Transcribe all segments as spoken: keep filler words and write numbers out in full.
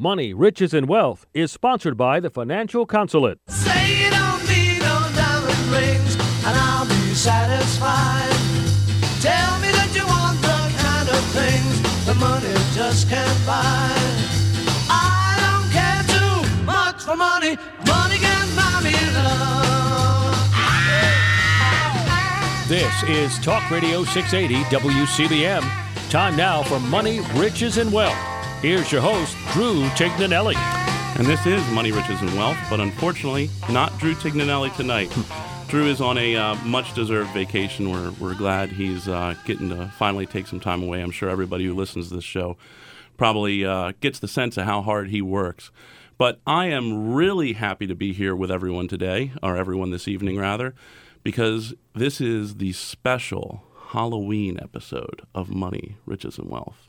Money, Riches, and Wealth is sponsored by the Financial Consulate. Say you don't need no diamond rings, and I'll be satisfied. Tell me that you want the kind of things the money just can't buy. I don't care too much for money. Money can buy me love. This is Talk Radio six eighty W C B M. Time now for Money, Riches, and Wealth. Here's your host, Drew Tignanelli. And this is Money, Riches, and Wealth, but unfortunately, not Drew Tignanelli tonight. Drew is on a uh, much-deserved vacation. We're, we're glad he's uh, getting to finally take some time away. I'm sure everybody who listens to this show probably uh, gets the sense of how hard he works. But I am really happy to be here with everyone today, or everyone this evening, rather, because this is the special Halloween episode of Money, Riches, and Wealth.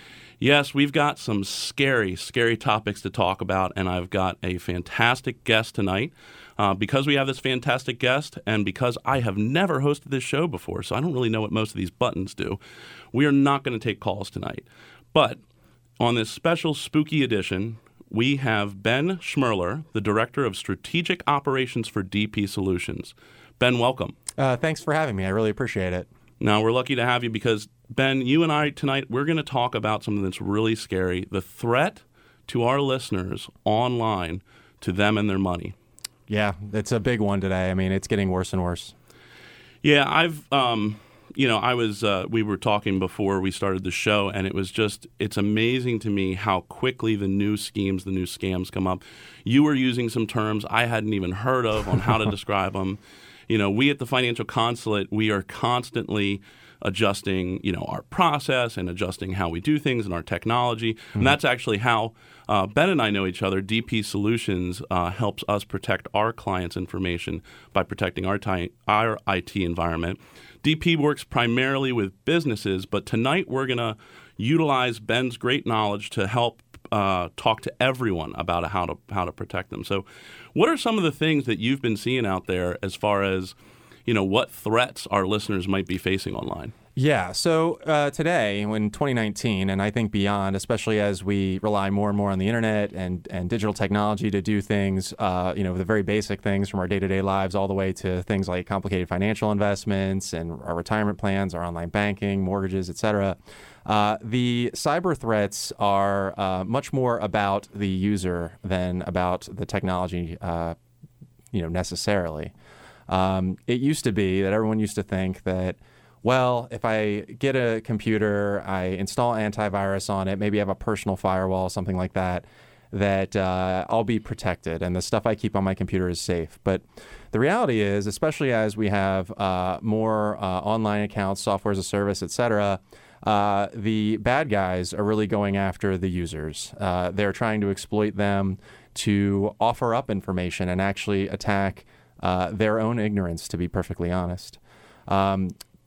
Yes, we've got some scary, scary topics to talk about, and I've got a fantastic guest tonight. Uh, because we have this fantastic guest, and because I have never hosted this show before, so I don't really know what most of these buttons do, we are not going to take calls tonight. But on this special spooky edition, we have Ben Schmerler, the Director of Strategic Operations for D P Solutions. Ben, welcome. Uh, thanks for having me. I really appreciate it. Now, we're lucky to have you because, Ben, you and I tonight, we're going to talk about something that's really scary, the threat to our listeners online to them and their money. Yeah, it's a big one today. I mean, it's getting worse and worse. Yeah, I've, um, you know, I was, uh, we were talking before we started the show, and it was just, it's amazing to me how quickly the new schemes, the new scams come up. You were using some terms I hadn't even heard of on how to describe them. You know, we at the Financial Consulate, we are constantly adjusting, you know, our process and adjusting how we do things and our technology. Mm-hmm. And that's actually how uh, Ben and I know each other. D P Solutions uh, helps us protect our clients' information by protecting our, ti- our I T environment. D P works primarily with businesses, but tonight we're going to utilize Ben's great knowledge to help uh, talk to everyone about how to how to protect them. So what are some of the things that you've been seeing out there as far as, you know, what threats our listeners might be facing online? Yeah, so uh, today, in twenty nineteen, and I think beyond, especially as we rely more and more on the internet and, and digital technology to do things, uh, you know, the very basic things from our day-to-day lives all the way to things like complicated financial investments and our retirement plans, our online banking, mortgages, et cetera. Uh, the cyber threats are uh, much more about the user than about the technology, uh, you know, necessarily. Um, it used to be that everyone used to think that, well, if I get a computer, I install antivirus on it, maybe I have a personal firewall, something like that, that uh, I'll be protected and the stuff I keep on my computer is safe. But the reality is, especially as we have uh, more uh, online accounts, software as a service, et cetera, uh, the bad guys are really going after the users. Uh, they're trying to exploit them to offer up information and actually attack uh, their own ignorance, to be perfectly honest. Um,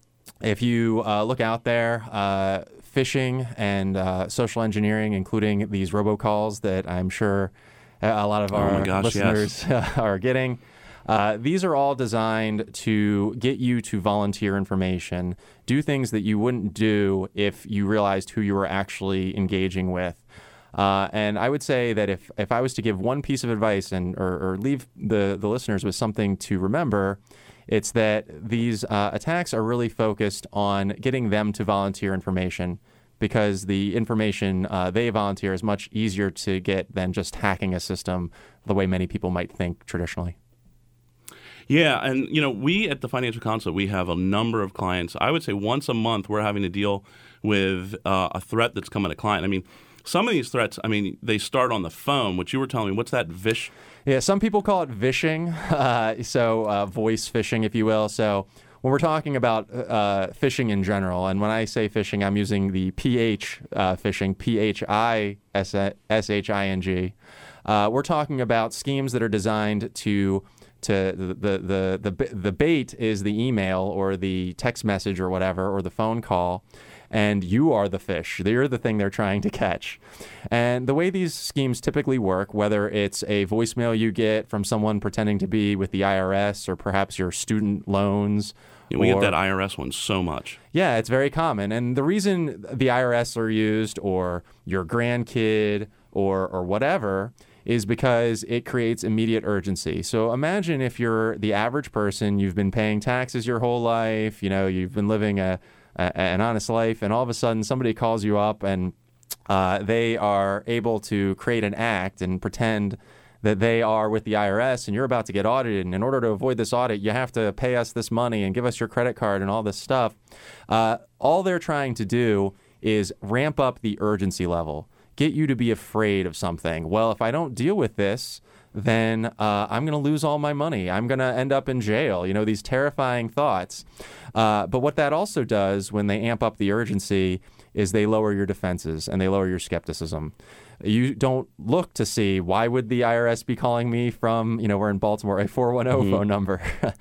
If you uh, look out there, uh, phishing and uh, social engineering, including these robocalls that I'm sure a lot of oh our gosh, listeners yes. are getting, uh, these are all designed to get you to volunteer information, do things that you wouldn't do if you realized who you were actually engaging with. Uh, and I would say that if, if I was to give one piece of advice and or, or leave the, the listeners with something to remember, it's that these uh, attacks are really focused on getting them to volunteer information because the information uh, they volunteer is much easier to get than just hacking a system the way many people might think traditionally. Yeah, and you know, we at the Financial Consulate, we have a number of clients. I would say once a month we're having to deal with uh, a threat that's come at a client. I mean, some of these threats, I mean, they start on the phone, which you were telling me. What's that, vish? Yeah, some people call it vishing, uh, so uh, voice phishing, if you will. So when we're talking about uh, phishing in general, and when I say phishing, I'm using the P H uh, phishing, P H I S H I N G. Uh, we're talking about schemes that are designed to to the the the the, the bait is the email or the text message or whatever or the phone call. And you are the fish. You're the thing they're trying to catch. And the way these schemes typically work, whether it's a voicemail you get from someone pretending to be with the I R S or perhaps your student loans. Yeah, we or, get that I R S one so much. Yeah, it's very common. And the reason the I R S are used or your grandkid or or whatever is because it creates immediate urgency. So imagine if you're the average person, you've been paying taxes your whole life, you know, you've been living a, a an honest life, and all of a sudden somebody calls you up and uh, they are able to create an act and pretend that they are with the I R S and you're about to get audited. And in order to avoid this audit, you have to pay us this money and give us your credit card and all this stuff. Uh, all they're trying to do is ramp up the urgency level, get you to be afraid of something. Well, if I don't deal with this, then uh, I'm going to lose all my money. I'm going to end up in jail. You know, these terrifying thoughts. Uh, but what that also does when they amp up the urgency is they lower your defenses and they lower your skepticism. You don't look to see, why would the I R S be calling me from, you know, we're in Baltimore, a four one zero mm-hmm. phone number?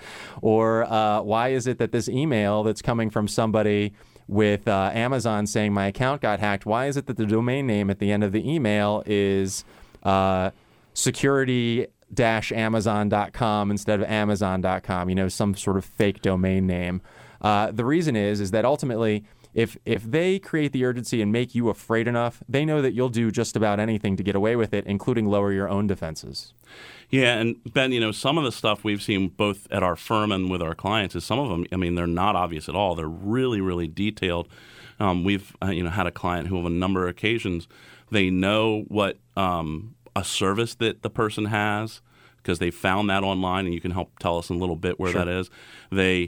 Or uh, why is it that this email that's coming from somebody with uh, Amazon saying my account got hacked, why is it that the domain name at the end of the email is uh, security dash amazon dot com instead of amazon dot com, you know, some sort of fake domain name? Uh, the reason is, is that ultimately, if if they create the urgency and make you afraid enough, they know that you'll do just about anything to get away with it, including lower your own defenses. Yeah, and Ben, you know, some of the stuff we've seen both at our firm and with our clients is some of them, I mean, they're not obvious at all. They're really, really detailed. Um, we've, uh, you know, had a client who on a number of occasions, they know what um, a service that the person has because they found that online, and you can help tell us in a little bit where Sure. that is. They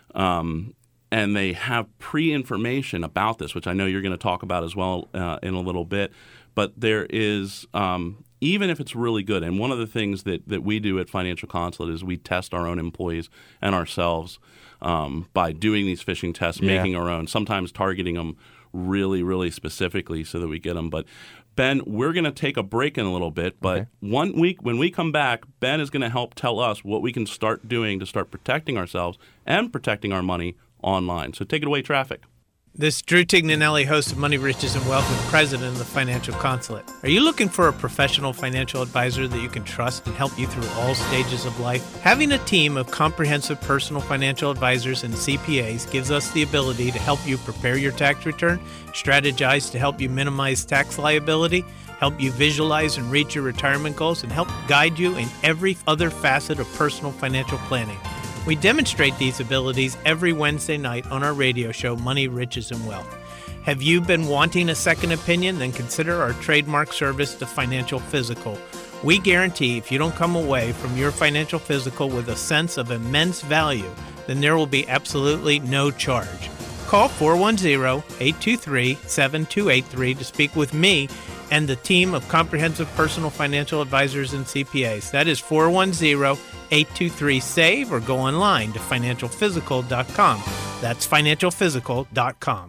um, and they have pre-information about this, which I know you're going to talk about as well uh, in a little bit. But there is um, even if it's really good, and one of the things that, that we do at Financial Consulate is we test our own employees and ourselves um, by doing these phishing tests, yeah. making our own, sometimes targeting them really, really specifically so that we get them. But Ben, we're going to take a break in a little bit, but okay. one week when we come back, Ben is going to help tell us what we can start doing to start protecting ourselves and protecting our money online. So take it away, Traffic. This is Drew Tignanelli, host of Money, Riches, and Wealth and president of the Financial Consulate. Are you looking for a professional financial advisor that you can trust and help you through all stages of life? Having a team of comprehensive personal financial advisors and C P As gives us the ability to help you prepare your tax return, strategize to help you minimize tax liability, help you visualize and reach your retirement goals, and help guide you in every other facet of personal financial planning. We demonstrate these abilities every Wednesday night on our radio show, Money, Riches, and Wealth. Have you been wanting a second opinion? Then consider our trademark service, the Financial Physical. We guarantee if you don't come away from your financial physical with a sense of immense value, then there will be absolutely no charge. Call four one zero, eight two three, seven two eight three to speak with me and the team of comprehensive personal financial advisors and C P As. That is four one zero, eight two three, S A V E or go online to financial physical dot com. That's financial physical dot com.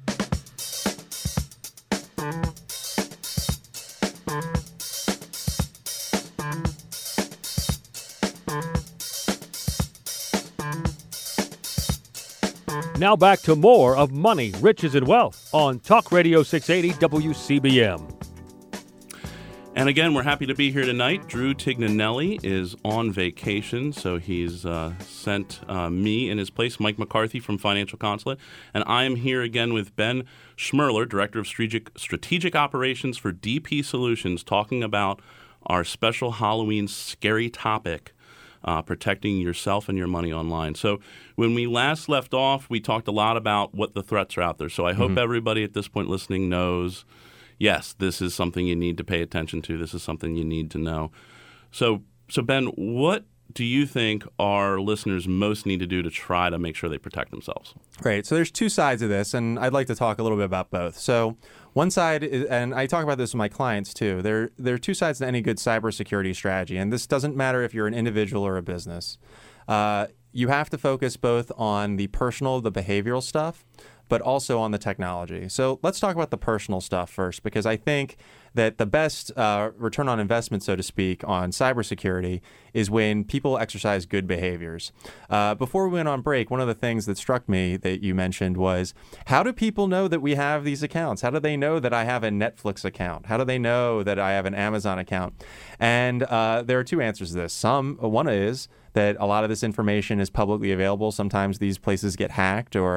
Now back to more of Money, Riches, and Wealth on Talk Radio six eighty W C B M. And again, we're happy to be here tonight. Drew Tignanelli is on vacation, so he's uh, sent uh, me in his place, Mike McCarthy from Financial Consulate. And I am here again with Ben Schmerler, Director of Strategic, Strategic Operations for D P Solutions, talking about our special Halloween scary topic, uh, protecting yourself and your money online. So when we last left off, we talked a lot about what the threats are out there. So I hope mm-hmm. everybody at this point listening knows, yes, this is something you need to pay attention to. This is something you need to know. So, so Ben, what do you think our listeners most need to do to try to make sure they protect themselves? Great. So there's two sides of this, and I'd like to talk a little bit about both. So one side, is, and I talk about this with my clients too, there, there are two sides to any good cybersecurity strategy, and this doesn't matter if you're an individual or a business. Uh, you have to focus both on the personal, the behavioral stuff, but also on the technology. So let's talk about the personal stuff first, because I think that the best uh, return on investment, so to speak, on cybersecurity is when people exercise good behaviors. Uh, before we went on break, one of the things that struck me that you mentioned was, how do people know that we have these accounts? How do they know that I have a Netflix account? How do they know that I have an Amazon account? And uh, there are two answers to this. Some, one is that a lot of this information is publicly available. Sometimes these places get hacked, or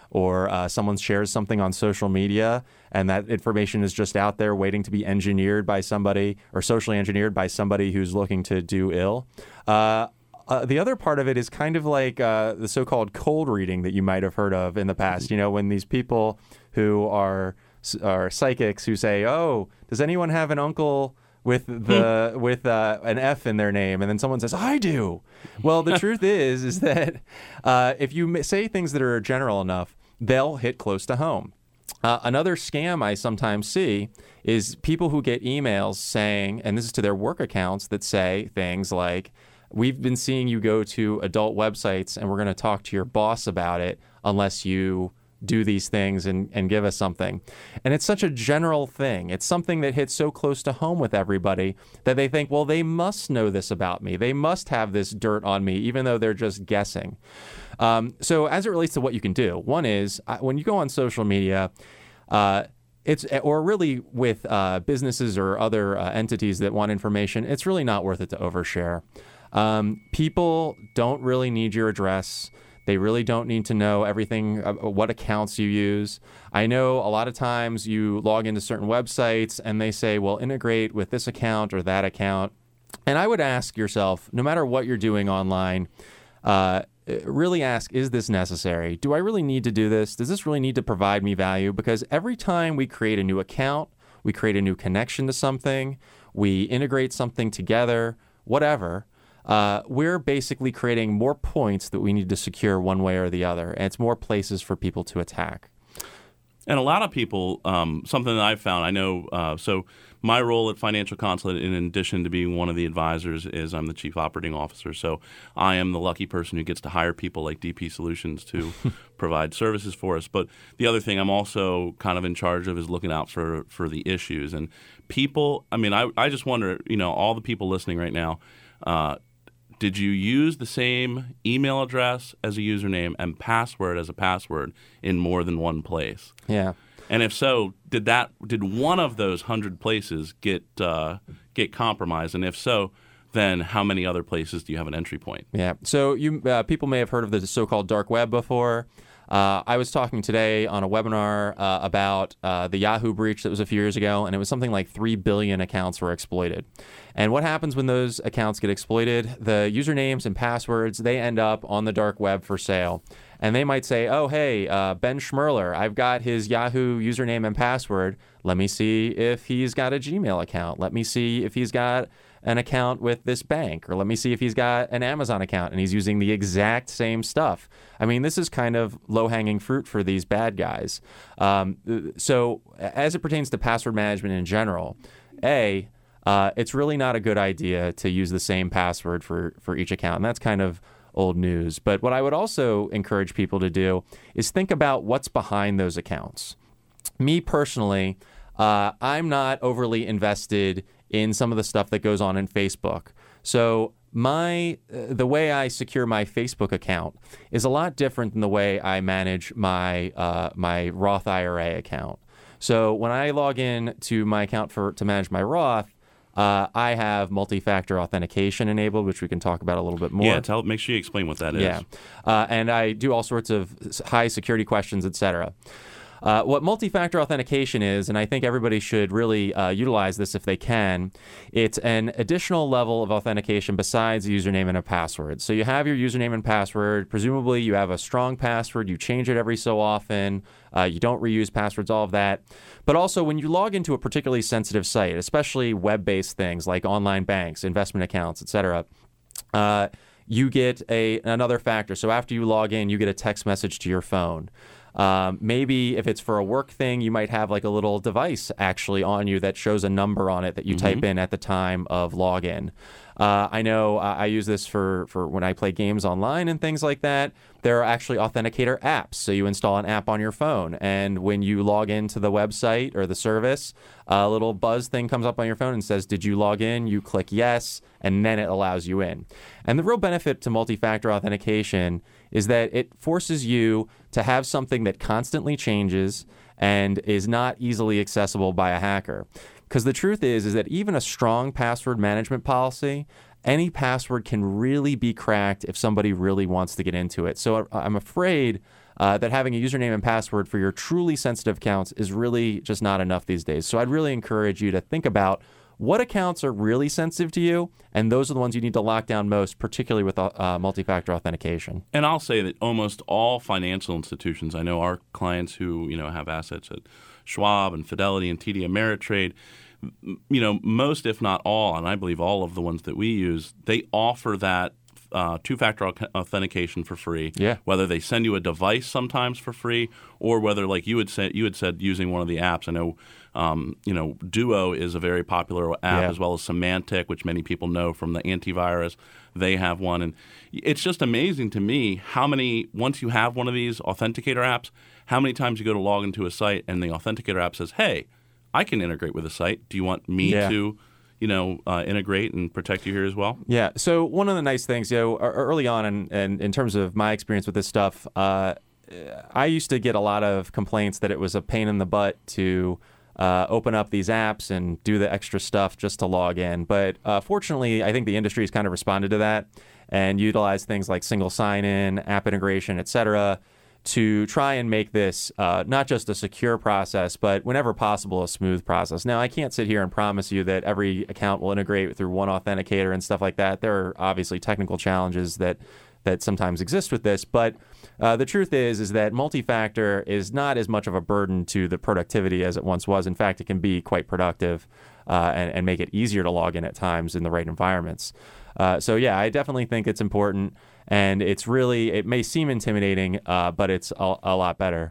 or uh, someone shares something on social media and that information is just out there waiting to be engineered by somebody or socially engineered by somebody who's looking to do ill. Uh, Uh, the other part of it is kind of like uh, the so-called cold reading that you might have heard of in the past. You know, when these people who are are psychics who say, "Oh, does anyone have an uncle with the with uh, an F in their name?" And then someone says, "I do." Well, the truth is, is that uh, if you say things that are general enough, they'll hit close to home. Uh, another scam I sometimes see is people who get emails saying, and this is to their work accounts, that say things like, "We've been seeing you go to adult websites and we're going to talk to your boss about it unless you do these things and, and give us something." And it's such a general thing. It's something that hits so close to home with everybody that they think, well, they must know this about me. They must have this dirt on me, even though they're just guessing. Um, so as it relates to what you can do, one is uh, when you go on social media, uh, It's or really with uh, businesses or other uh, entities that want information, it's really not worth it to overshare. Um, people don't really need your address. They really don't need to know everything, uh, what accounts you use. I know a lot of times you log into certain websites and they say, well, integrate with this account or that account. And I would ask yourself, no matter what you're doing online, uh, really ask, is this necessary? Do I really need to do this? Does this really need to provide me value? Because every time we create a new account, we create a new connection to something, we integrate something together, whatever, uh, we're basically creating more points that we need to secure one way or the other. And it's more places for people to attack. And a lot of people, um, something that I've found, I know, uh, so my role at Financial Consulate, in addition to being one of the advisors, is I'm the chief operating officer. So I am the lucky person who gets to hire people like D P Solutions to provide services for us. But the other thing I'm also kind of in charge of is looking out for, for the issues. And people, I mean, I, I just wonder, you know, all the people listening right now, uh, did you use the same email address as a username and password as a password in more than one place? Yeah. And if so, did that did one of those hundred places get uh, get compromised? And if so, then how many other places do you have an entry point? Yeah. So you uh, people may have heard of the so-called dark web before. Uh, I was talking today on a webinar uh, about uh, the Yahoo breach that was a few years ago, and it was something like three billion accounts were exploited. And what happens when those accounts get exploited? The usernames and passwords, they end up on the dark web for sale. And they might say, oh, hey, uh, Ben Schmerler, I've got his Yahoo username and password. Let me see if he's got a Gmail account. Let me see if he's got an account with this bank, or let me see if he's got an Amazon account and he's using the exact same stuff. I mean, this is kind of low-hanging fruit for these bad guys. Um, so as it pertains to password management in general, A, uh, it's really not a good idea to use the same password for, for each account, and that's kind of old news. But what I would also encourage people to do is think about what's behind those accounts. Me personally, uh, I'm not overly invested in some of the stuff that goes on in Facebook. So my uh, the way I secure my Facebook account is a lot different than the way I manage my uh, my Roth I R A account. So when I log in to my account for to manage my Roth, uh, I have multi-factor authentication enabled, which we can talk about a little bit more. Yeah, tell make sure you explain what that is. Yeah, uh, and I do all sorts of high security questions, et cetera. Uh, what multi-factor authentication is, and I think everybody should really uh, utilize this if they can, it's an additional level of authentication besides a username and a password. So you have your username and password. Presumably you have a strong password. You change it every so often. Uh, you don't reuse passwords, all of that. But also when you log into a particularly sensitive site, especially web-based things like online banks, investment accounts, et cetera, uh, you get a another factor. So after you log in, you get a text message to your phone. Um, maybe if it's for a work thing, you might have like a little device actually on you that shows a number on it that you mm-hmm. type in at the time of login. Uh, I know uh, I use this for, for when I play games online and things like that. There are actually authenticator apps. So you install an app on your phone, and when you log into the website or the service, a little buzz thing comes up on your phone and says, did you log in? You click yes, and then it allows you in. And the real benefit to multi-factor authentication is that it forces you to have something that constantly changes and is not easily accessible by a hacker. Because the truth is, is that even a strong password management policy, any password can really be cracked if somebody really wants to get into it. So I'm afraid uh, that having a username and password for your truly sensitive accounts is really just not enough these days. So I'd really encourage you to think about what accounts are really sensitive to you, and those are the ones you need to lock down most, particularly with uh, multi-factor authentication. And I'll say that almost all financial institutions, I know our clients who, you know, have assets at Schwab and Fidelity and T D Ameritrade, you know, most, if not all, and I believe all of the ones that we use, they offer that uh, two-factor authentication for free. Yeah. Whether they send you a device sometimes for free, or whether, like you had said, you had said using one of the apps. I know, um, you know, Duo is a very popular app, yeah. as well as Symantec, which many people know from the antivirus. They have one, and it's just amazing to me how many. Once you have one of these authenticator apps, how many times you go to log into a site and the authenticator app says, "Hey, I can integrate with a site. Do you want me yeah. to, you know, uh, integrate and protect you here as well?" Yeah. So one of the nice things, you know, early on, and in, in, in terms of my experience with this stuff, uh, I used to get a lot of complaints that it was a pain in the butt to uh, open up these apps and do the extra stuff just to log in. But uh, fortunately, I think the industry has kind of responded to that and utilized things like single sign-in, app integration, et cetera, to try and make this uh, not just a secure process, but whenever possible, a smooth process. Now, I can't sit here and promise you that every account will integrate through one authenticator and stuff like that. There are obviously technical challenges that that sometimes exist with this, but uh, the truth is is that multi-factor is not as much of a burden to the productivity as it once was. In fact, it can be quite productive uh, and, and make it easier to log in at times in the right environments. Uh, so yeah, I definitely think it's important, and it's really, it may seem intimidating, uh, but it's a, a lot better.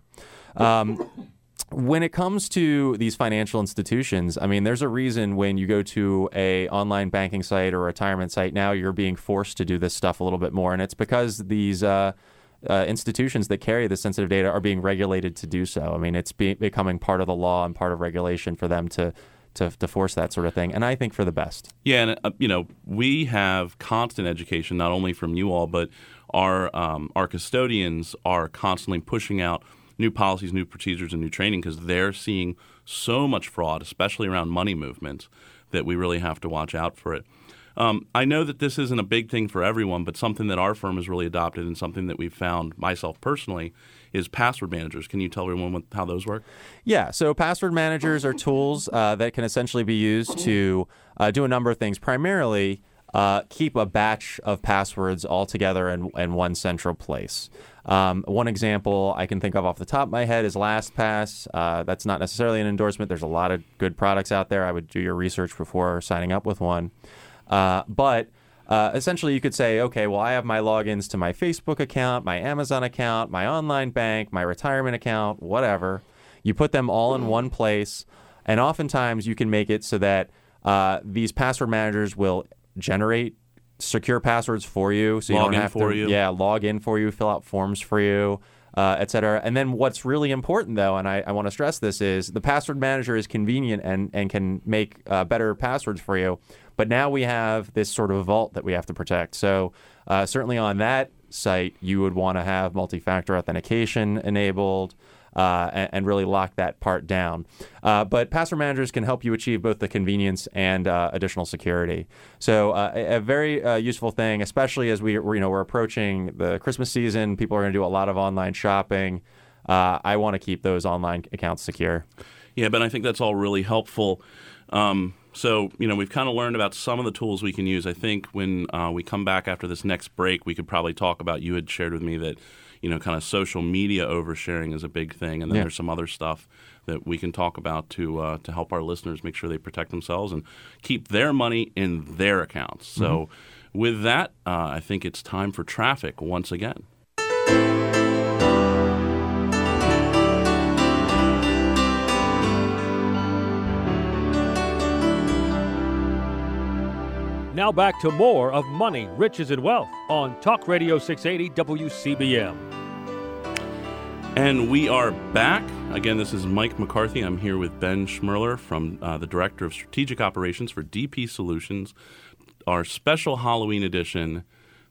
Um, when it comes to these financial institutions, I mean, there's a reason when you go to a online banking site or a retirement site now, you're being forced to do this stuff a little bit more, and it's because these uh, uh, institutions that carry the sensitive data are being regulated to do so. I mean, it's be- becoming part of the law and part of regulation for them to To, to force that sort of thing, and I think for the best. Yeah, and uh, you know, we have constant education, not only from you all, but our um, our custodians are constantly pushing out new policies, new procedures, and new training because they're seeing so much fraud, especially around money movements, that we really have to watch out for it. Um, I know that this isn't a big thing for everyone, but something that our firm has really adopted and something that we've found, myself personally, is password managers. Can you tell everyone what, how those work? Yeah, so password managers are tools uh, that can essentially be used to uh, do a number of things. Primarily, uh, keep a batch of passwords all together in, in one central place. Um, one example I can think of off the top of my head is LastPass. Uh, that's not necessarily an endorsement. There's a lot of good products out there. I would do your research before signing up with one. Uh, but uh, essentially, you could say, okay, well, I have my logins to my Facebook account, my Amazon account, my online bank, my retirement account, whatever. You put them all in one place, and oftentimes you can make it so that uh, these password managers will generate secure passwords for you, so you log don't in have for to, you. yeah, log in for you, fill out forms for you, uh, et cetera. And then what's really important, though, and I, I want to stress this, is the password manager is convenient and, and can make uh, better passwords for you. But now we have this sort of vault that we have to protect. So uh, certainly on that site, you would want to have multi-factor authentication enabled uh, and, and really lock that part down. Uh, but password managers can help you achieve both the convenience and uh, additional security. So uh, a, a very uh, useful thing, especially as we, we're, you know, we're approaching the Christmas season. People are going to do a lot of online shopping. Uh, I want to keep those online accounts secure. Yeah, but I think that's all really helpful. Um, so, you know, we've kind of learned about some of the tools we can use. I think when uh, we come back after this next break, we could probably talk about, you had shared with me that, you know, kind of social media oversharing is a big thing. And then yeah. there's some other stuff that we can talk about to uh, to help our listeners make sure they protect themselves and keep their money in their accounts. So mm-hmm. with that, uh, I think it's time for traffic once again. Now back to more of Money, Riches, and Wealth on Talk Radio six eighty W C B M. And we are back. Again, this is Mike McCarthy. I'm here with Ben Schmerler, from uh, the Director of Strategic Operations for D P Solutions. Our special Halloween edition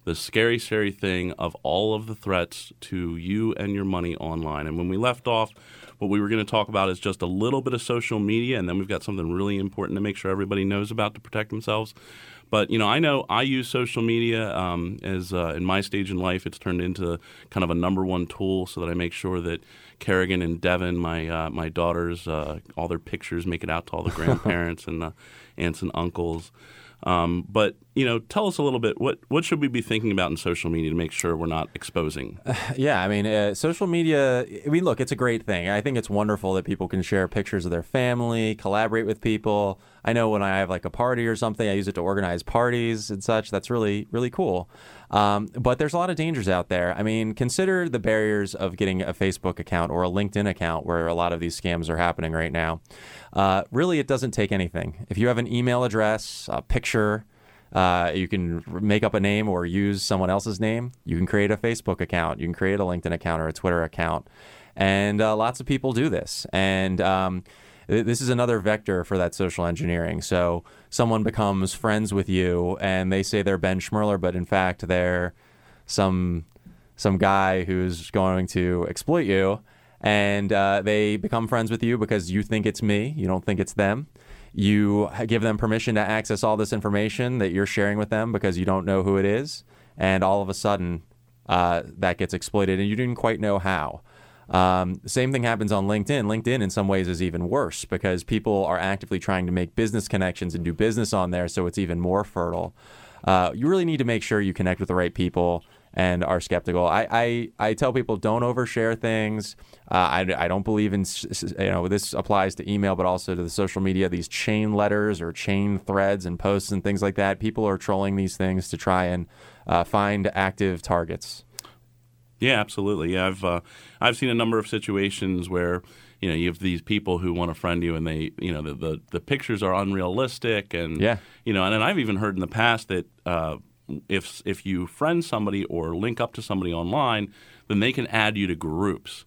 the scary, scary thing of all of the threats to you and your money online. And when we left off, what we were going to talk about is just a little bit of social media, and then we've got something really important to make sure everybody knows about to protect themselves. But, you know, I know I use social media um, as uh, in my stage in life, it's turned into kind of a number one tool so that I make sure that Kerrigan and Devin, my uh, my daughters, uh, all their pictures make it out to all the grandparents and the aunts and uncles. Um, but, you know, tell us a little bit, what, what should we be thinking about in social media to make sure we're not exposing? Yeah, I mean, uh, social media, I mean, look, it's a great thing. I think it's wonderful that people can share pictures of their family, collaborate with people. I know when I have like a party or something, I use it to organize parties and such. That's really, really cool. Um, but there's a lot of dangers out there. I mean, consider the barriers of getting a Facebook account or a LinkedIn account where a lot of these scams are happening right now. Uh, really, it doesn't take anything. If you have an email address, a picture, uh, you can make up a name or use someone else's name. You can create a Facebook account. You can create a LinkedIn account or a Twitter account. And uh, lots of people do this. And um, th- this is another vector for that social engineering. So someone becomes friends with you and they say they're Ben Schmerler, but in fact, they're some some guy who's going to exploit you. And uh, they become friends with you because you think it's me. You don't think it's them. You give them permission to access all this information that you're sharing with them because you don't know who it is. And all of a sudden, uh, that gets exploited and you didn't quite know how. Um, same thing happens on LinkedIn. LinkedIn in some ways is even worse because people are actively trying to make business connections and do business on there, so it's even more fertile. Uh, you really need to make sure you connect with the right people and are skeptical. I, I, I tell people don't overshare things. Uh, I, I don't believe in, you know, this applies to email, but also to the social media, these chain letters or chain threads and posts and things like that. People are trolling these things to try and uh, find active targets. Yeah, absolutely. Yeah, I've uh, I've seen a number of situations where, you know, you have these people who want to friend you and they, you know, the, the, the pictures are unrealistic and, yeah. you know, and, and I've even heard in the past that uh, if if you friend somebody or link up to somebody online, then they can add you to groups.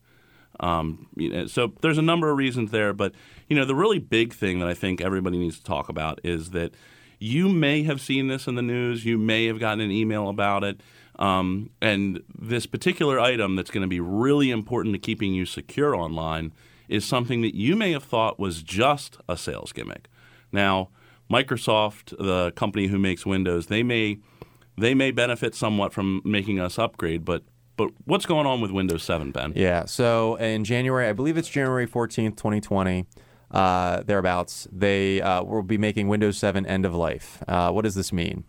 Um, you know, so there's a number of reasons there, but, you know, the really big thing that I think everybody needs to talk about is that you may have seen this in the news, you may have gotten an email about it. Um, and this particular item that's going to be really important to keeping you secure online is something that you may have thought was just a sales gimmick. Now, Microsoft, the company who makes Windows, they may they may benefit somewhat from making us upgrade, but but what's going on with Windows seven, Ben? Yeah, so in January, I believe it's January fourteenth, twenty twenty, uh, thereabouts, they uh, will be making Windows seven end of life. Uh, what does this mean?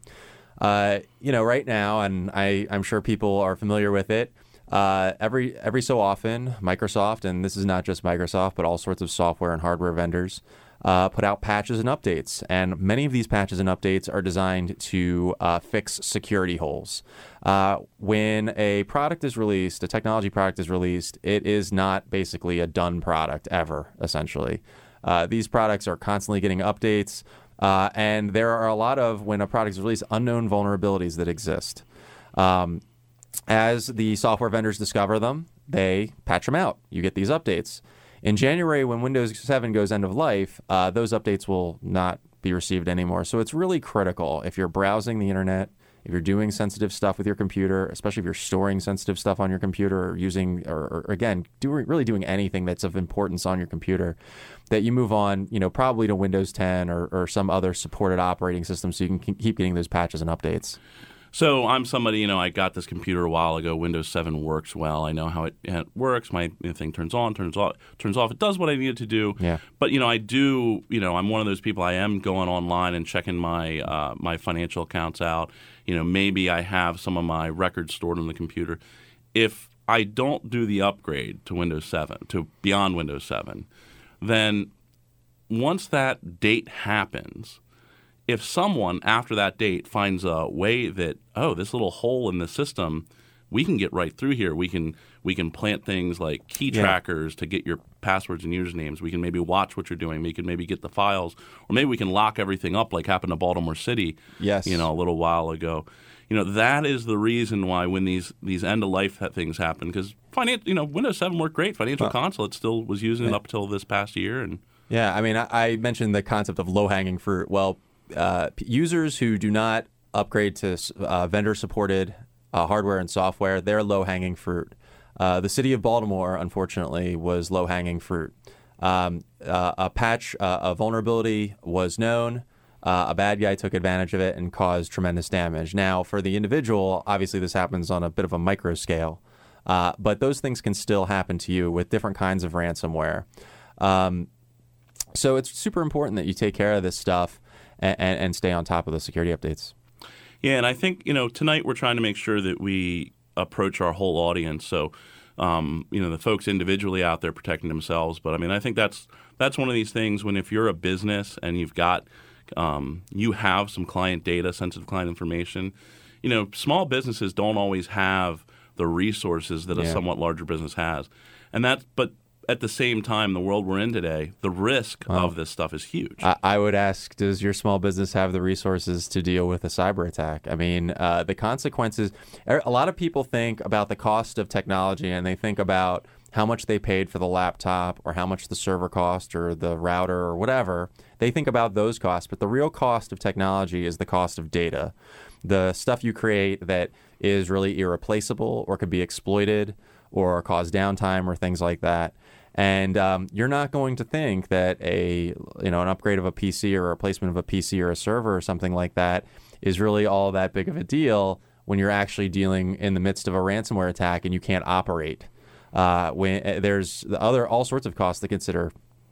Uh, you know, right now, and I, I'm sure people are familiar with it, uh, every every so often, Microsoft, and this is not just Microsoft, but all sorts of software and hardware vendors, uh, put out patches and updates. And many of these patches and updates are designed to uh, fix security holes. Uh, when a product is released, a technology product is released, it is not basically a done product ever, essentially. Uh, these products are constantly getting updates. Uh, and there are a lot of, when a product is released, unknown vulnerabilities that exist. Um, as the software vendors discover them, they patch them out. You get these updates. In January, when Windows seven goes end of life, uh, those updates will not be received anymore. So it's really critical if you're browsing the internet, if you're doing sensitive stuff with your computer, especially if you're storing sensitive stuff on your computer or using, or, or again, doing really doing anything that's of importance on your computer, that you move on, you know, probably to Windows ten or, or some other supported operating system so you can keep getting those patches and updates. So I'm somebody, you know, I got this computer a while ago. Windows seven works well. I know how it, it works. My thing turns on, turns off, turns off. It does what I need it to do. Yeah. But, you know, I do, you know, I'm one of those people. I am going online and checking my uh, my financial accounts out. You know, maybe I have some of my records stored on the computer. If I don't do the upgrade to Windows seven, to beyond Windows seven, then once that date happens, if someone after that date finds a way that, oh, this little hole in the system, we can get right through here. We can we can plant things like key yeah. trackers to get your passwords and usernames. We can maybe watch what you're doing. We can maybe get the files. Or maybe we can lock everything up like happened to Baltimore City yes. you know, a little while ago. You know, that is the reason why when these, these end-of-life things happen, because finan- you know, Windows seven worked great. Financial well, Console, it still was using it up until this past year. And yeah, I mean, I, I mentioned the concept of low-hanging fruit. Well, Uh, users who do not upgrade to uh, vendor-supported uh, hardware and software, they're low-hanging fruit. Uh, the city of Baltimore, unfortunately, was low-hanging fruit. Um, uh, a patch, uh, a vulnerability was known. Uh, a bad guy took advantage of it and caused tremendous damage. Now, for the individual, obviously this happens on a bit of a micro scale, uh, but those things can still happen to you with different kinds of ransomware. Um, so it's super important that you take care of this stuff and, and, and stay on top of the security updates. Yeah, and I think, you know, tonight we're trying to make sure that we approach our whole audience. So, um, you know, the folks individually out there protecting themselves. But I mean, I think that's that's one of these things when if you're a business and you've got Um, you have some client data, sensitive client information. You know, small businesses don't always have the resources that a Yeah. somewhat larger business has, and that's. But at the same time, the world we're in today, the risk Wow. of this stuff is huge. I, I would ask, does your small business have the resources to deal with a cyber attack? I mean, uh, the consequences. A lot of people think about the cost of technology, and they think about how much they paid for the laptop or how much the server cost or the router or whatever. They think about those costs, but the real cost of technology is the cost of data. The stuff you create that is really irreplaceable or could be exploited or cause downtime or things like that. And um, you're not going to think that a you know an upgrade of a P C or a replacement of a P C or a server or something like that is really all that big of a deal when you're actually dealing in the midst of a ransomware attack and you can't operate. Uh, when uh, there's the other all sorts of costs to consider.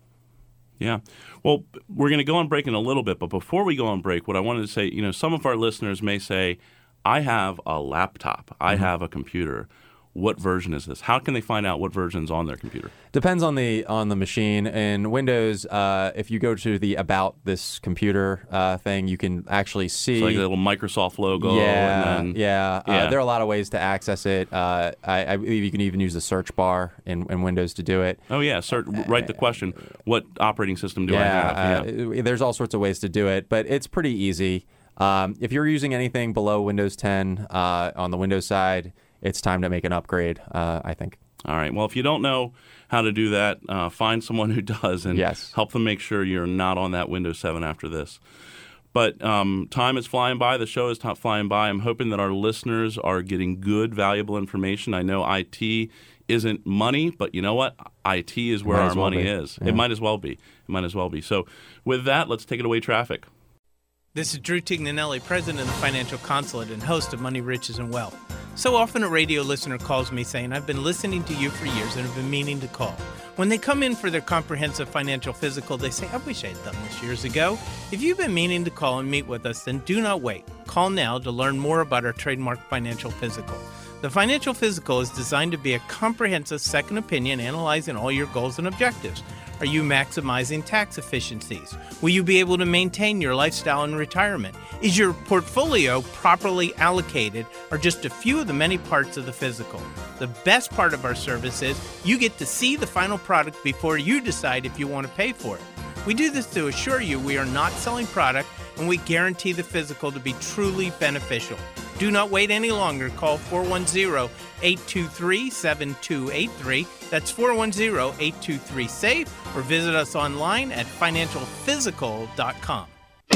Yeah. Well, we're going to go on break in a little bit, but before we go on break, what I wanted to say, you know, some of our listeners may say, I have a laptop, I mm-hmm. have a computer. What version is this? How can they find out what version's on their computer? Depends on the on the machine. In Windows, uh, if you go to the About This Computer uh, thing, you can actually see... It's like a little Microsoft logo. Yeah, and then, yeah. yeah. Uh, there are a lot of ways to access it. Uh, I, I believe you can even use the search bar in, in Windows to do it. Oh, yeah. Search, write the question, what operating system do yeah, I have? Yeah. Uh, there's all sorts of ways to do it, but it's pretty easy. Um, if you're using anything below Windows ten uh, on the Windows side, it's time to make an upgrade, uh, I think. All right. Well, if you don't know how to do that, uh, find someone who does and yes. help them make sure you're not on that Windows seven after this. But um, time is flying by. The show is t- flying by. I'm hoping that our listeners are getting good, valuable information. I know I T isn't money, but you know what? I T is where our well money be. is. Yeah. It might as well be. It might as well be. So with that, let's take it away, traffic. This is Drew Tignanelli, president of the Financial Consulate and host of Money, Riches, and Wealth. So often a radio listener calls me saying, I've been listening to you for years and have been meaning to call. When they come in for their comprehensive financial physical, they say, I wish I had done this years ago. If you've been meaning to call and meet with us, then do not wait. Call now to learn more about our trademark financial physical. The Financial Physical is designed to be a comprehensive second opinion analyzing all your goals and objectives. Are you maximizing tax efficiencies? Will you be able to maintain your lifestyle in retirement? Is your portfolio properly allocated, or just a few of the many parts of the physical? The best part of our service is you get to see the final product before you decide if you want to pay for it. We do this to assure you we are not selling product, and we guarantee the physical to be truly beneficial. Do not wait any longer. Call four one zero, eight two three, seven two eight three. That's four one zero, eight two three, SAFE, or visit us online at financial physical dot com.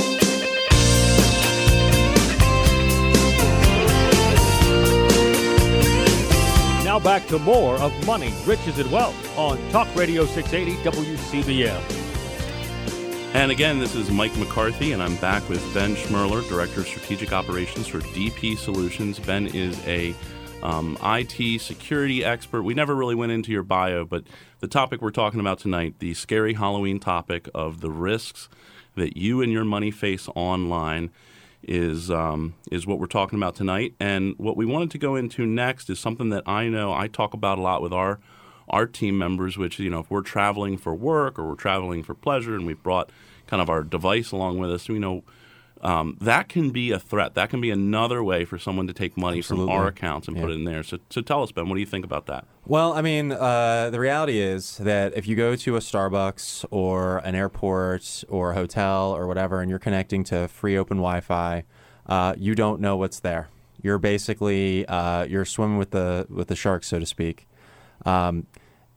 Now back to more of Money, Riches, and Wealth on Talk Radio six eighty W C B M. And again, this is Mike McCarthy, and I'm back with Ben Schmerler, Director of Strategic Operations for D P Solutions. Ben is a um, I T security expert. We never really went into your bio, but the topic we're talking about tonight, the scary Halloween topic of the risks that you and your money face online, is um, is what we're talking about tonight. And what we wanted to go into next is something that I know I talk about a lot with our our team members, which, you know, if we're traveling for work or we're traveling for pleasure and we've brought kind of our device along with us, you know, um, that can be a threat. That can be another way for someone to take money Absolutely. from our accounts and yeah. put it in there. So, so tell us, Ben, what do you think about that? Well, I mean, uh, the reality is that if you go to a Starbucks or an airport or a hotel or whatever, and you're connecting to free open Wi-Fi, uh, you don't know what's there. You're basically uh, you're swimming with the with the sharks, so to speak. Um,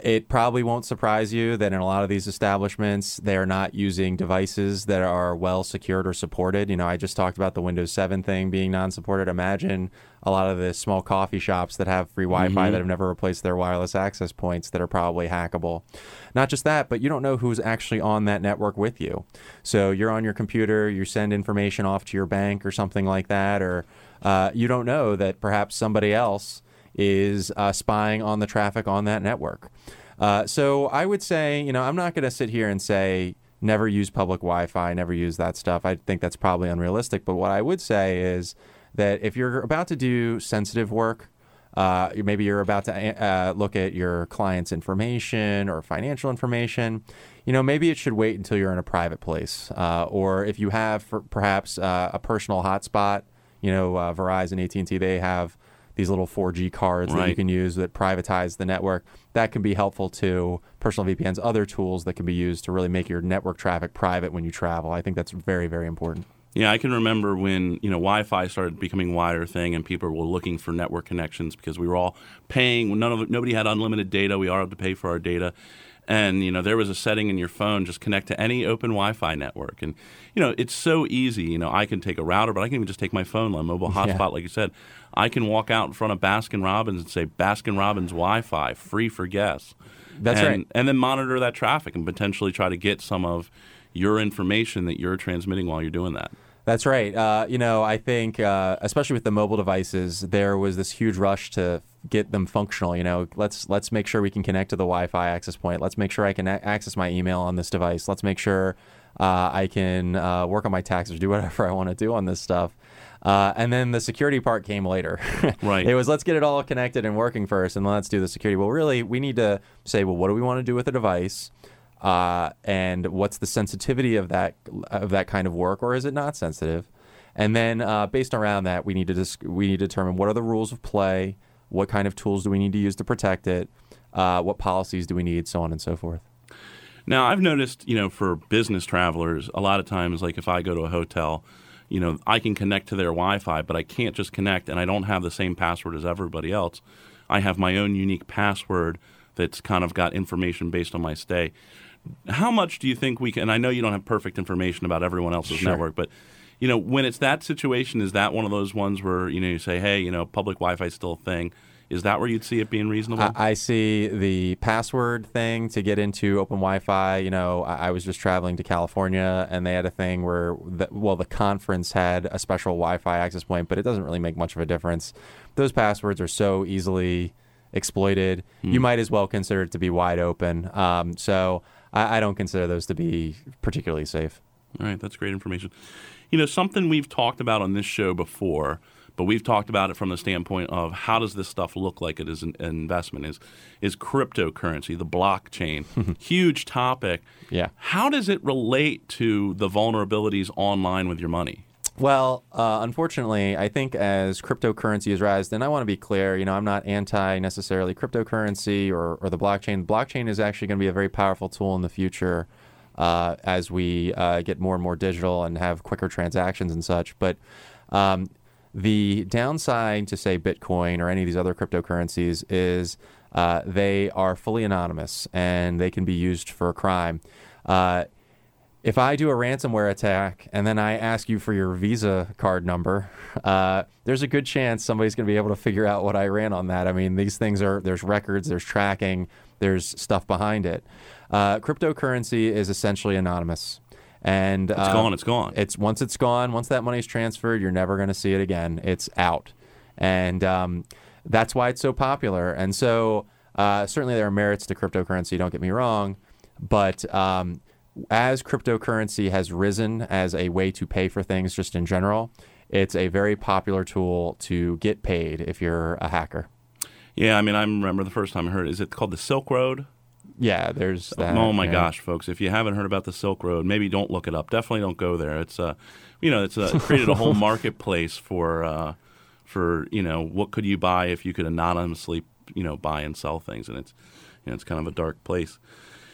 It probably won't surprise you that in a lot of these establishments, they're not using devices that are well secured or supported. You know, I just talked about the Windows seven thing being non-supported. Imagine a lot of the small coffee shops that have free Wi-Fi Mm-hmm. that have never replaced their wireless access points that are probably hackable. Not just that, but you don't know who's actually on that network with you. So you're on your computer, you send information off to your bank or something like that, or uh, you don't know that perhaps somebody else is uh, spying on the traffic on that network. Uh, so I would say, you know, I'm not going to sit here and say never use public Wi-Fi, never use that stuff. I think that's probably unrealistic. But what I would say is that if you're about to do sensitive work, uh, maybe you're about to uh, look at your client's information or financial information, you know, maybe it should wait until you're in a private place. Uh, or if you have for perhaps uh, a personal hotspot, you know, uh, Verizon, A T and T, they have these little four G cards Right. that you can use that privatize the network. That can be helpful to personal V P Ns, other tools that can be used to really make your network traffic private when you travel. I think that's very, very important. Yeah, I can remember when, you know, Wi-Fi started becoming a wider thing and people were looking for network connections because we were all paying. None of nobody had unlimited data. We all had to pay for our data. And, you know, there was a setting in your phone, just connect to any open Wi-Fi network. And, you know, it's so easy. You know, I can take a router, but I can even just take my phone, a mobile hotspot, Yeah. like you said. I can walk out in front of Baskin-Robbins and say, Baskin-Robbins Wi-Fi, free for guests. That's and, right. And then monitor that traffic and potentially try to get some of your information that you're transmitting while you're doing that. That's right. Uh, you know, I think, uh, especially with the mobile devices, there was this huge rush to get them functional. You know, let's let's make sure we can connect to the Wi-Fi access point. Let's make sure I can a- access my email on this device. Let's make sure uh, I can uh, work on my taxes, do whatever I want to do on this stuff. Uh, and then the security part came later. Right. It was let's get it all connected and working first, and let's do the security. Well, really, we need to say, well, what do we want to do with the device? Uh, and what's the sensitivity of that of that kind of work, or is it not sensitive? And then, uh, based around that, we need to dis- we need to determine what are the rules of play, what kind of tools do we need to use to protect it, uh, what policies do we need, so on and so forth. Now, I've noticed, you know, for business travelers, a lot of times, like if I go to a hotel, you know, I can connect to their Wi-Fi, but I can't just connect, and I don't have the same password as everybody else. I have my own unique password that's kind of got information based on my stay. How much do you think we can, and I know you don't have perfect information about everyone else's Sure. network, but, you know, when it's that situation, is that one of those ones where, you know, you say, hey, you know, public Wi-Fi is still a thing? Is that where you'd see it being reasonable? I, I see the password thing to get into open Wi-Fi. You know, I, I was just traveling to California, and they had a thing where, the, well, the conference had a special Wi-Fi access point, but it doesn't really make much of a difference. Those passwords are so easily exploited. Mm. You might as well consider it to be wide open. Um, so I, I don't consider those to be particularly safe. All right, that's great information. You know, something we've talked about on this show before, but we've talked about it from the standpoint of how does this stuff look like it is an, an investment, is is cryptocurrency, the blockchain. Huge topic. Yeah. How does it relate to the vulnerabilities online with your money? Well, uh, unfortunately, I think as cryptocurrency is rising, and I want to be clear, you know, I'm not anti necessarily cryptocurrency or, or the blockchain. Blockchain is actually going to be a very powerful tool in the future uh, as we uh, get more and more digital and have quicker transactions and such. But um, the downside to, say, Bitcoin or any of these other cryptocurrencies is uh, they are fully anonymous and they can be used for a crime. Uh, If I do a ransomware attack and then I ask you for your Visa card number, uh, there's a good chance somebody's going to be able to figure out what I ran on that. I mean, these things are, there's records, there's tracking, there's stuff behind it. Uh, cryptocurrency is essentially anonymous. And It's uh, gone, it's gone. It's once it's gone, once that money's transferred, you're never going to see it again. It's out. And um, that's why it's so popular. And so uh, certainly there are merits to cryptocurrency, don't get me wrong. But um, as cryptocurrency has risen as a way to pay for things just in general, it's a very popular tool to get paid if you're a hacker. Yeah, I mean, I remember the first time I heard it. Is it called the Silk Road? Yeah, there's that. Oh my yeah. gosh, folks! If you haven't heard about the Silk Road, maybe don't look it up. Definitely don't go there. It's uh, you know, it's uh, created a whole marketplace for uh, for you know, what could you buy if you could anonymously, you know, buy and sell things, and it's you know, it's kind of a dark place.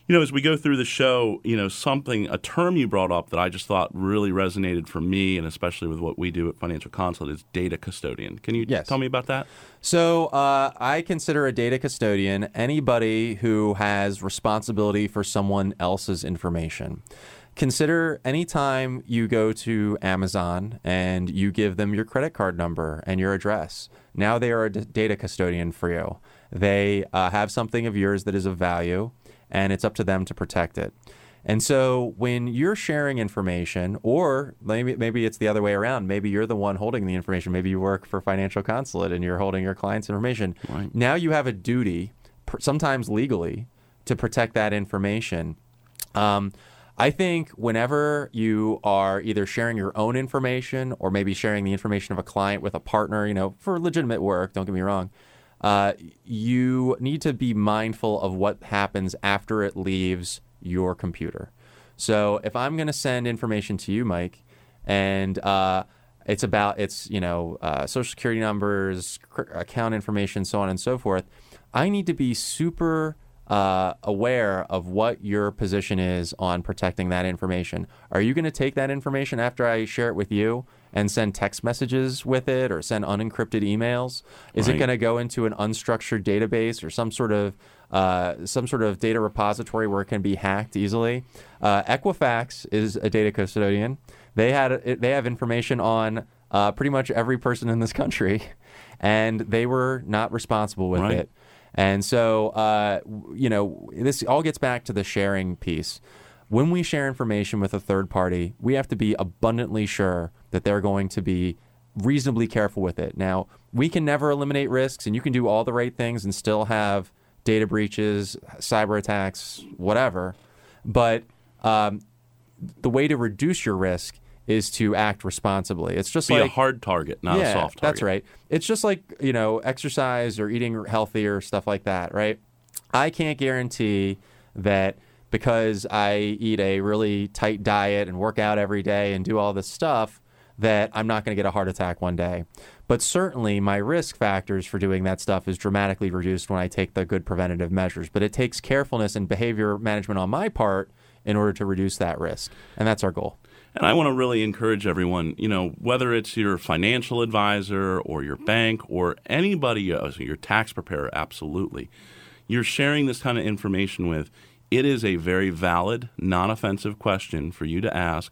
You know, as we go through the show, you know, something, a term you brought up that I just thought really resonated for me, and especially with what we do at Financial Consulate, is data custodian. Can you Yes. tell me about that? So uh, I consider a data custodian anybody who has responsibility for someone else's information. Consider anytime you go to Amazon and you give them your credit card number and your address. Now they are a d- data custodian for you. They uh, have something of yours that is of value, and it's up to them to protect it. And so when you're sharing information, or maybe maybe it's the other way around, maybe you're the one holding the information, maybe you work for Financial Consulate and you're holding your client's information. Right. Now you have a duty, per- sometimes legally, to protect that information. Um, I think whenever you are either sharing your own information or maybe sharing the information of a client with a partner, you know, for legitimate work, don't get me wrong, uh, you need to be mindful of what happens after it leaves your computer. So if I'm going to send information to you, Mike, and uh, it's about it's you know uh, social security numbers, cr- account information, so on and so forth, I need to be super uh, aware of what your position is on protecting that information. Are you going to take that information after I share it with you and send text messages with it or send unencrypted emails? Is Right. it going to go into an unstructured database or some sort of uh, some sort of data repository where it can be hacked easily? Uh, Equifax is a data custodian. They had they have information on uh, pretty much every person in this country, and they were not responsible with Right. it. And so, uh, you know, this all gets back to the sharing piece. When we share information with a third party, we have to be abundantly sure that they're going to be reasonably careful with it. Now, we can never eliminate risks, and you can do all the right things and still have data breaches, cyber attacks, whatever. But um, the way to reduce your risk is to act responsibly. It's just Be like a hard target, not yeah, a soft target. that's right. It's just like, you know, exercise or eating healthy or stuff like that, right? I can't guarantee that because I eat a really tight diet and work out every day and do all this stuff that I'm not going to get a heart attack one day. But certainly my risk factors for doing that stuff is dramatically reduced when I take the good preventative measures. But it takes carefulness and behavior management on my part in order to reduce that risk. And that's our goal. And I want to really encourage everyone, you know, whether it's your financial advisor or your bank or anybody else, your tax preparer, absolutely, you're sharing this kind of information with, it is a very valid, non-offensive question for you to ask.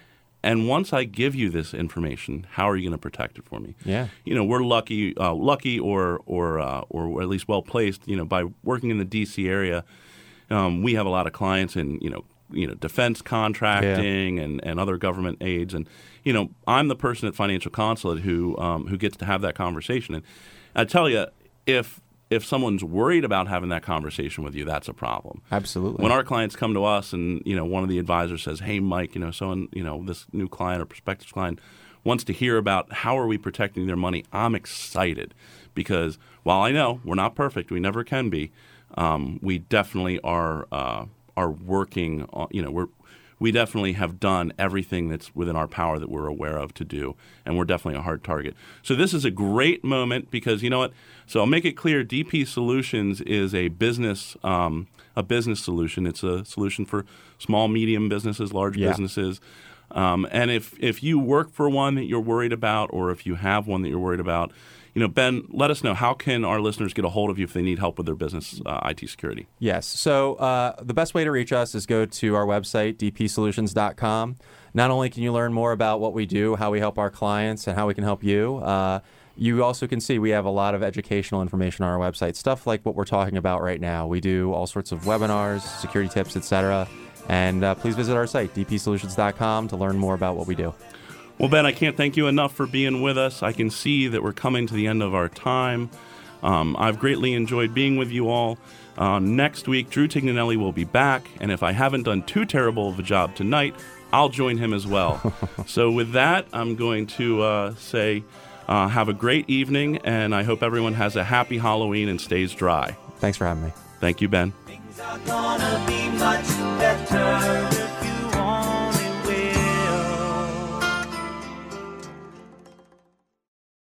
And once I give you this information, how are you going to protect it for me? Yeah. You know, we're lucky, uh, lucky or or uh, or at least well placed. You know, by working in the D C area, um, we have a lot of clients in you know you know defense contracting and, and other government aids, and you know I'm the person at Financial Consulate who um, who gets to have that conversation. And I tell you, if if someone's worried about having that conversation with you, that's a problem. Absolutely. When our clients come to us and, you know, one of the advisors says, hey, Mike, you know, so, you know, this new client or prospective client wants to hear about how are we protecting their money, I'm excited because while I know we're not perfect, we never can be, um, we definitely are uh, are working on, you know, we're we definitely have done everything that's within our power that we're aware of to do, and we're definitely a hard target. So this is a great moment because, you know what, so I'll make it clear, D P Solutions is a business um, a business solution. It's a solution for small, medium businesses, large Yeah. businesses. Um, and if, if you work for one that you're worried about or if you have one that you're worried about, you know, Ben, let us know. How can our listeners get a hold of you if they need help with their business uh, I T security? Yes. So uh, the best way to reach us is go to our website, d p solutions dot com. Not only can you learn more about what we do, how we help our clients, and how we can help you, uh, you also can see we have a lot of educational information on our website, stuff like what we're talking about right now. We do all sorts of webinars, security tips, et cetera. And uh, please visit our site, d p solutions dot com, to learn more about what we do. Well, Ben, I can't thank you enough for being with us. I can see that we're coming to the end of our time. Um, I've greatly enjoyed being with you all. Uh, next week, Drew Tignanelli will be back, and if I haven't done too terrible of a job tonight, I'll join him as well. So with that, I'm going to uh, say uh, have a great evening, and I hope everyone has a happy Halloween and stays dry. Thanks for having me. Thank you, Ben. Things are gonna be much